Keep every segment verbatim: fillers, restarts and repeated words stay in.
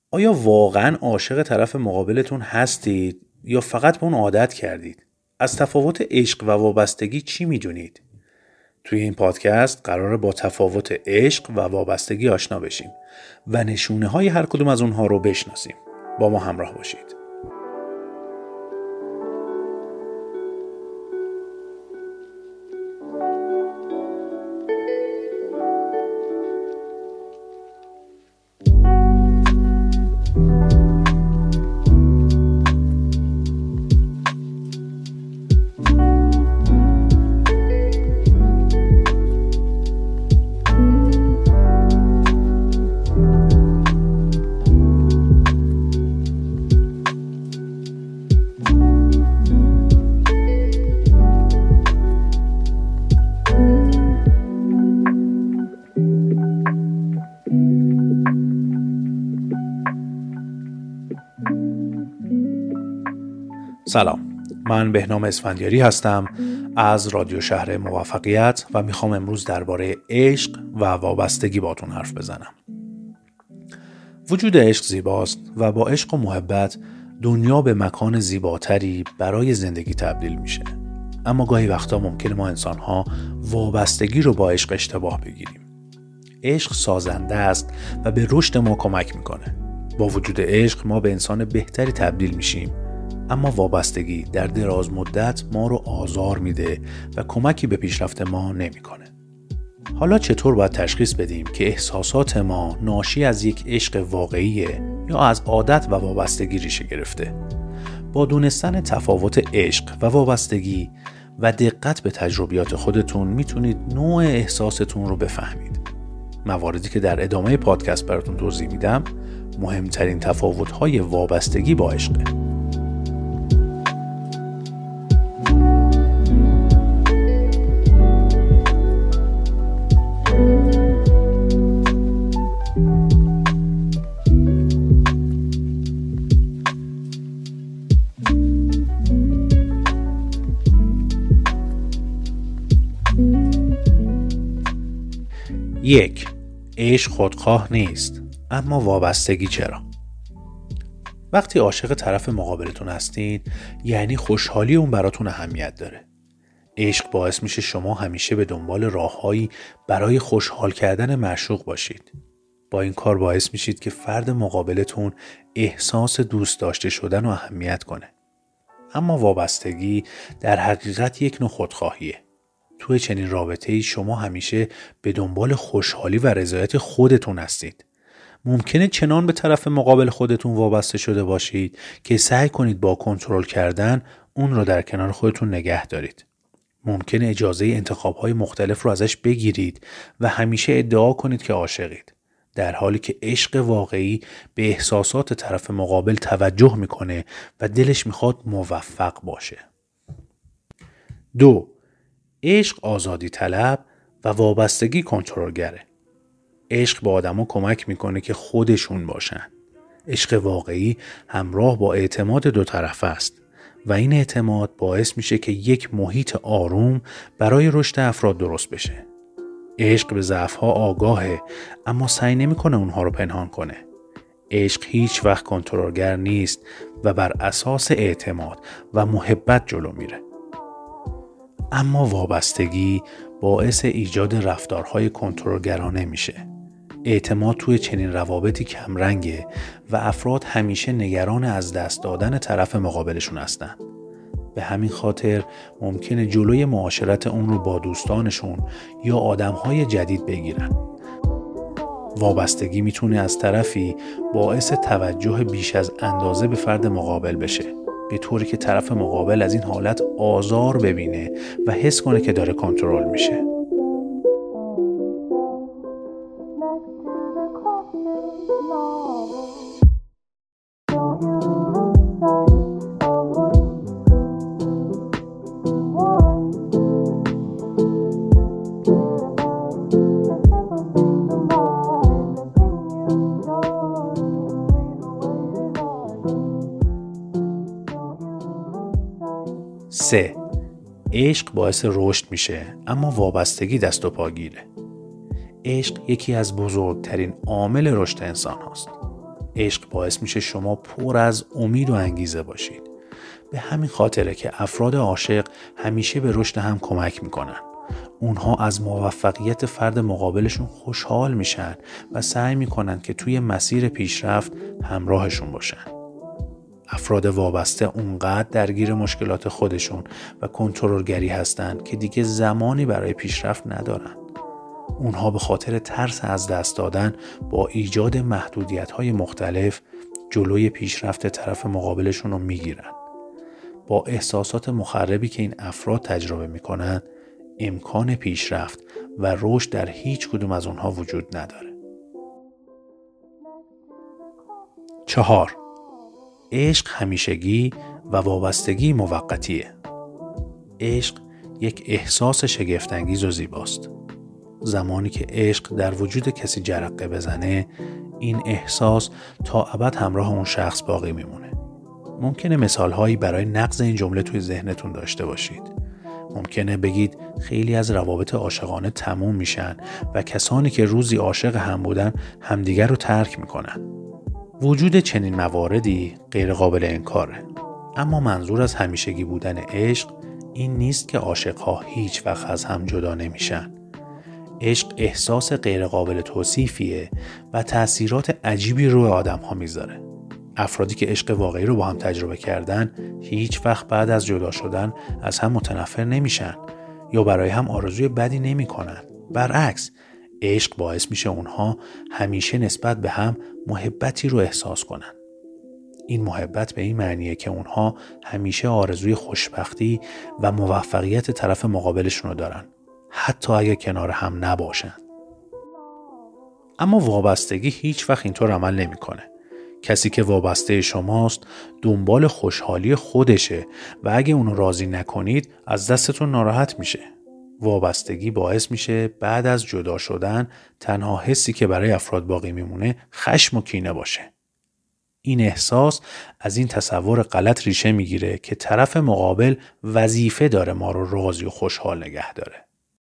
آیا واقعاً عاشق طرف مقابلتون هستید یا فقط به اون عادت کردید؟ از تفاوت عشق و وابستگی چی میدونید؟ توی این پادکست قراره با تفاوت عشق و وابستگی آشنا بشیم و نشونه های هر کدوم از اونها رو بشناسیم. با ما همراه باشید. سلام، من بهنام اسفندیاری هستم از رادیو شهر موفقیت و میخوام امروز درباره عشق و وابستگی باتون حرف بزنم. وجود عشق زیباست و با عشق و محبت دنیا به مکان زیباتری برای زندگی تبدیل میشه. اما گاهی وقتا ممکنه ما انسان‌ها وابستگی رو با عشق اشتباه بگیریم. عشق سازنده است و به رشد ما کمک میکنه. با وجود عشق ما به انسان بهتری تبدیل میشیم، اما وابستگی در دراز مدت ما رو آزار میده و کمکی به پیشرفت ما نمیکنه. حالا چطور باید تشخیص بدیم که احساسات ما ناشی از یک عشق واقعیه یا از عادت و وابستگی ریشه گرفته؟ با دونستن تفاوت عشق و وابستگی و دقت به تجربیات خودتون میتونید نوع احساستون رو بفهمید. مواردی که در ادامه پادکست براتون توضیح میدم مهمترین تفاوت‌های وابستگی با عشقه. یک، عشق خودخواه نیست، اما وابستگی چرا؟ وقتی عاشق طرف مقابلتون هستید یعنی خوشحالی اون براتون اهمیت داره. عشق باعث میشه شما همیشه به دنبال راههایی برای خوشحال کردن معشوق باشید. با این کار باعث میشید که فرد مقابلتون احساس دوست داشته شدن و اهمیت کنه. اما وابستگی در حقیقت یک نوع خودخواهیه. توی چنین رابطه‌ای شما همیشه به دنبال خوشحالی و رضایت خودتون هستید. ممکنه چنان به طرف مقابل خودتون وابسته شده باشید که سعی کنید با کنترل کردن اون رو در کنار خودتون نگه دارید. ممکنه اجازه انتخاب‌های مختلف رو ازش بگیرید و همیشه ادعا کنید که عاشقید، در حالی که عشق واقعی به احساسات طرف مقابل توجه میکنه و دلش میخواد موفق باشه. دو، عشق آزادی طلب و وابستگی کنترلگره. عشق به آدما کمک میکنه که خودشون باشن. عشق واقعی همراه با اعتماد دو طرفه است و این اعتماد باعث میشه که یک محیط آروم برای رشد افراد درست بشه. عشق به ضعف‌ها آگاهه اما سعی نمیکنه اونها رو پنهان کنه. عشق هیچ وقت کنترلگر نیست و بر اساس اعتماد و محبت جلو میره. اما وابستگی باعث ایجاد رفتارهای کنترلگرانه میشه. اعتماد توی چنین روابطی کمرنگه و افراد همیشه نگران از دست دادن طرف مقابلشون هستن. به همین خاطر ممکنه جلوی معاشرت اون رو با دوستانشون یا آدمهای جدید بگیرن. وابستگی میتونه از طرفی باعث توجه بیش از اندازه به فرد مقابل بشه، به طوری که طرف مقابل از این حالت آزار ببینه و حس کنه که داره کنترل میشه. سه، عشق باعث رشد میشه اما وابستگی دست و پاگیره. عشق یکی از بزرگترین عامل رشد انسان هاست. عشق باعث میشه شما پر از امید و انگیزه باشید. به همین خاطره که افراد عاشق همیشه به رشد هم کمک میکنن. اونها از موفقیت فرد مقابلشون خوشحال میشن و سعی میکنن که توی مسیر پیشرفت همراهشون باشن. افراد وابسته اونقدر درگیر مشکلات خودشون و کنترلگری هستن که دیگه زمانی برای پیشرفت ندارن. اونها به خاطر ترس از دست دادن با ایجاد محدودیت‌های مختلف جلوی پیشرفت طرف مقابلشون رو میگیرن. با احساسات مخربی که این افراد تجربه میکنن، امکان پیشرفت و رشد در هیچ کدوم از اونها وجود نداره. چهار، عشق همیشگی و وابستگی موقتیه. عشق یک احساس شگفت‌انگیز و زیباست. زمانی که عشق در وجود کسی جرقه بزنه، این احساس تا ابد همراه اون شخص باقی میمونه. ممکنه مثالهایی برای نقض این جمله توی ذهنتون داشته باشید. ممکنه بگید خیلی از روابط عاشقانه تموم میشن و کسانی که روزی عاشق هم بودن همدیگر رو ترک میکنن. وجود چنین مواردی غیر قابل انکاره. اما منظور از همیشگی بودن عشق این نیست که عاشقها هیچ وقت از هم جدا نمیشن. عشق احساس غیر قابل توصیفیه و تأثیرات عجیبی روی آدم‌ها میذاره. افرادی که عشق واقعی رو با هم تجربه کردن هیچ وقت بعد از جدا شدن از هم متنفر نمیشن یا برای هم آرزوی بدی نمیکنن. برعکس، عشق باعث میشه اونها همیشه نسبت به هم محبتی رو احساس کنن. این محبت به این معنیه که اونها همیشه آرزوی خوشبختی و موفقیت طرف مقابلشون رو دارن، حتی اگه کنار هم نباشن. اما وابستگی هیچ وقت اینطور عمل نمیکنه. کسی که وابسته شماست دنبال خوشحالی خودشه و اگه اونو راضی نکنید از دستتون ناراحت میشه. وابستگی باعث میشه بعد از جدا شدن تنها حسی که برای افراد باقی میمونه خشم و کینه باشه. این احساس از این تصور غلط ریشه میگیره که طرف مقابل وظیفه داره ما رو راضی و خوشحال نگه داره.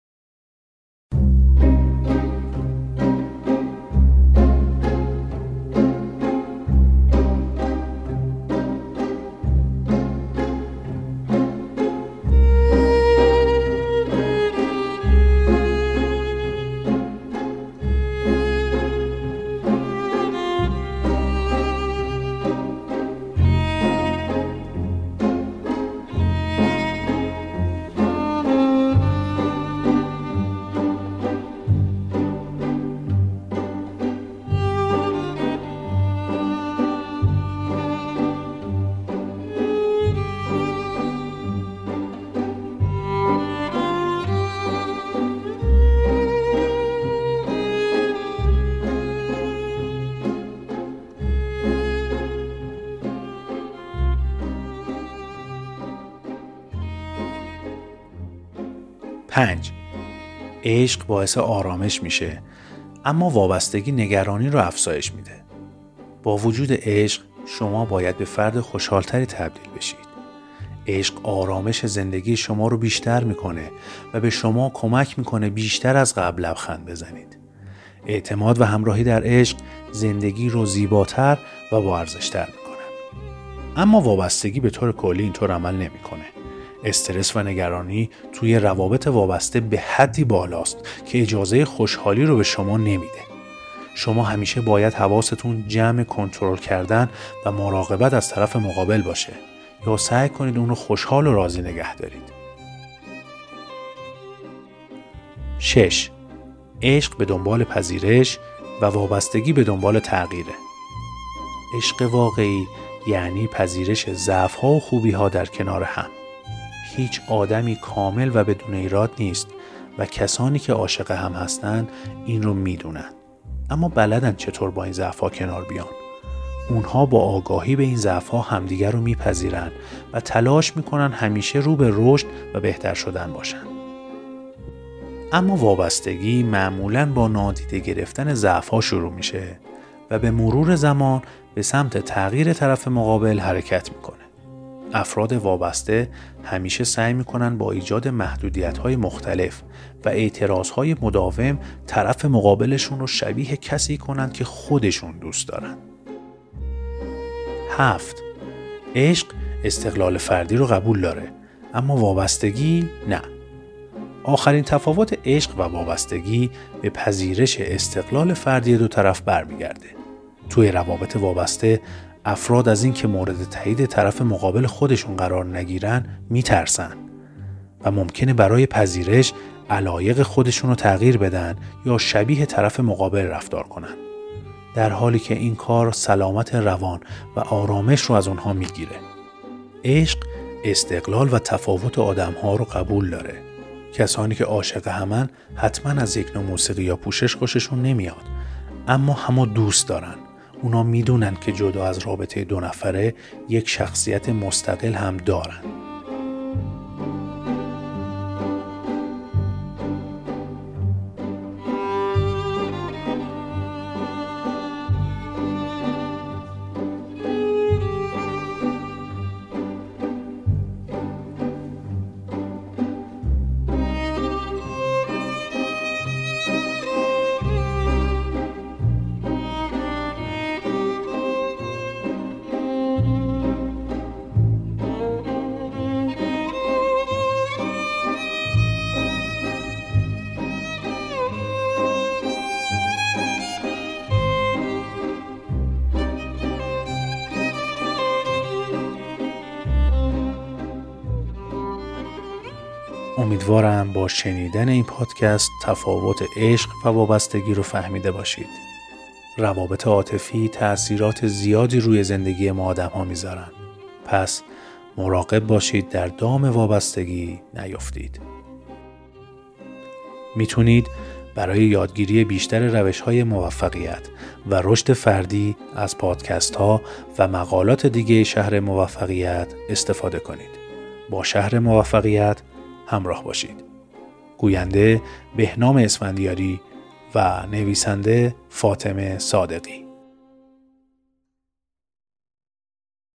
پنج. عشق باعث آرامش میشه، اما وابستگی نگرانی رو افزایش میده. با وجود عشق شما باید به فرد خوشحالتری تبدیل بشید. عشق آرامش زندگی شما رو بیشتر میکنه و به شما کمک میکنه بیشتر از قبل لبخند بزنید. اعتماد و همراهی در عشق زندگی رو زیباتر و با ارزش‌تر میکنن. اما وابستگی به طور کلی اینطور عمل نمیکنه. استرس و نگرانی توی روابط وابسته به حدی بالاست که اجازه خوشحالی رو به شما نمیده. شما همیشه باید حواستون جمع کنترل کردن و مراقبت از طرف مقابل باشه یا سعی کنید اون رو خوشحال و راضی نگه دارید. شش. عشق به دنبال پذیرش و وابستگی به دنبال تغییره. عشق واقعی یعنی پذیرش ضعف‌ها و خوبی‌ها در کنار هم. هیچ آدمی کامل و بدون ایراد نیست و کسانی که عاشق هم هستن این رو میدونن، اما بلدن چطور با این ضعف‌ها کنار بیان. اونها با آگاهی به این ضعف‌ها همدیگر رو میپذیرن و تلاش میکنن همیشه رو به رشد و بهتر شدن باشن. اما وابستگی معمولاً با نادیده گرفتن ضعف‌ها شروع میشه و به مرور زمان به سمت تغییر طرف مقابل حرکت میکنه. افراد وابسته همیشه سعی میکنن با ایجاد محدودیت‌های مختلف و اعتراض‌های مداوم طرف مقابلشون رو شبیه کسی کنن که خودشون دوست دارن. هفت. عشق استقلال فردی رو قبول داره، اما وابستگی نه. آخرین تفاوت عشق و وابستگی به پذیرش استقلال فردی دو طرف برمیگرده. توی روابط وابسته افراد از این که مورد تایید طرف مقابل خودشون قرار نگیرن میترسن و ممکنه برای پذیرش علایق خودشون رو تغییر بدن یا شبیه طرف مقابل رفتار کنن، در حالی که این کار سلامت روان و آرامش رو از اونها میگیره. عشق استقلال و تفاوت آدم‌ها رو قبول داره. کسانی که عاشق همن حتما از یک نوع موسیقی یا پوشش خوششون نمیاد، اما همو دوست دارن. اونا میدونن که جدا از رابطه دو نفره یک شخصیت مستقل هم دارن. امیدوارم با شنیدن این پادکست تفاوت عشق و وابستگی رو فهمیده باشید. روابط عاطفی تأثیرات زیادی روی زندگی ما آدم‌ها میذارن. پس مراقب باشید در دام وابستگی نیفتید. میتونید برای یادگیری بیشتر روش‌های موفقیت و رشد فردی از پادکست‌ها و مقالات دیگه شهر موفقیت استفاده کنید. با شهر موفقیت همراه باشید. گوینده بهنام اسفندیاری و نویسنده فاطمه صادقی.